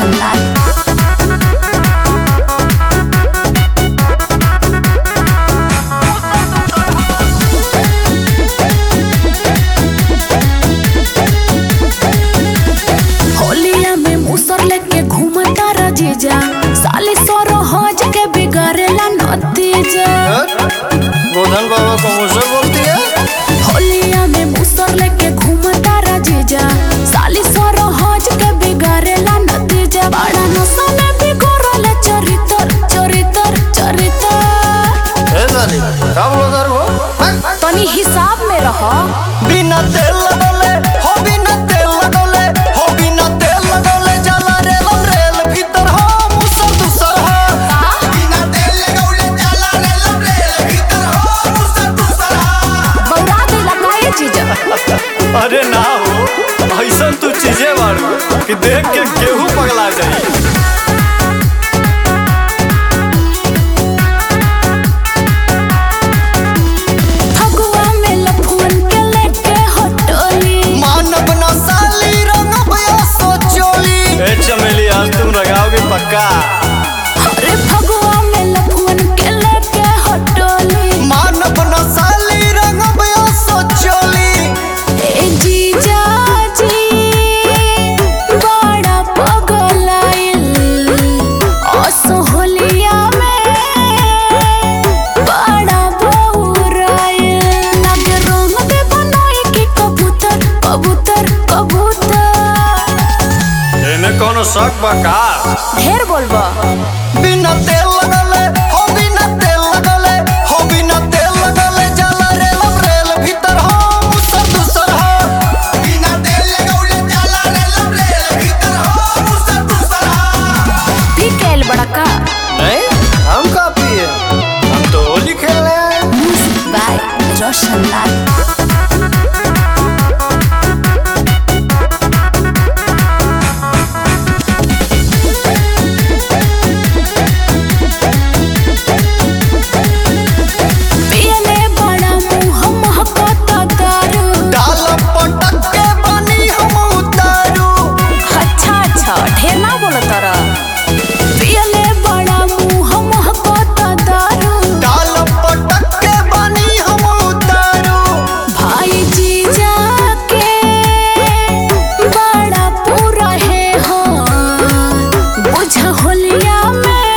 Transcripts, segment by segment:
रोशन लाल। होलिया में मुसर लेके घूमता रजीजा, साली सोरो हज के बिगाड़ेला नतीजा। गोधन बाबा को मुसर बोलती है। होलिया में मुसर लेके घूमता रजीजा, साली सोरो हज के बिगाड़ेला नतीजा। बड़ा नशा में बिगड़ल चरित्र चरित्र चरित्र। ए साली कब लोदर हो? तनी हिसाब में रहो। बिना तेल लगले हो, बिना तेल लगले हो, बिना तेल लगले जाला रेल भीतर हो मुसर दूसर हो। बिना तेल लगले जाला रेल भीतर हो मुसर दूसर हो। बौरा दे लगाए जीजा। अरे ना हो, ऐसा तू चीजें मारू कि देख के गेहूं पगला जाए। फगुआ में लफुअन के लेके हटोली, मानव न साली रंग भया सोचोली। ए चमेली आज तुम लगाओगे पक्का। अरे फगुआ में लफुअन के लेके हटोली। मानव न साली रंग भया सोचोली। ए जीजा जी बड़ा पगलाइल, असोहलिया में बड़ा बौराइल। लगे रंग दे बनाई कि कबूतर कबूतर कबूतर। एमे कोनो शक बा का? ढेर बोलबा। बिना तेल लगले हो, बिना तेल लगले हो, बिना तेल लगले जाला रेल भीतर हो मुसर दूसर हो। बिना तेल लगले जाला रेल भीतर हो मुसर दूसर हो। भी कैल बड़ा का। नहीं हम का पिए, हम तो होली खेल रहे हैं। Music by Roshan Lal. पियले बड़ा मुँह महकता दारू। डाल पटक के बनी हम उतारू। अच्छा अच्छा ढेर ना बोलो तारा। पियले बड़ा मुँह महकता दारू। डाल पटक के बनी हम उतारू। भाई जीजा के बड़ा पूरा है हाँ, बुझ होलिया में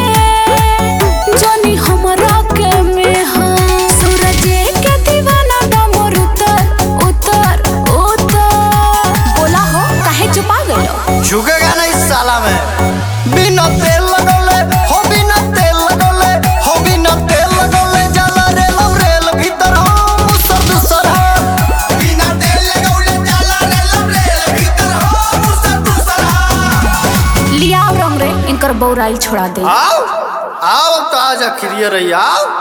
जानी हमरा के में हाँ। सूरज के दीवाना डमर उतर उतर उतर। बोला हो काहे चुपा गयो? झुकेगा नहीं साला में। बिना तेल लगले हो, बिना तेल लगले हो, बिना तेल लगले जाला रेल भीतर हो मुसर दूसर हो। बिना तेल लगले जाला रेल भीतर हो मुसर दूसर हो। लिया रंग रे इनकर बौराई छोड़ा दे। आओ आओ तो आजा खिरिया रही आओ।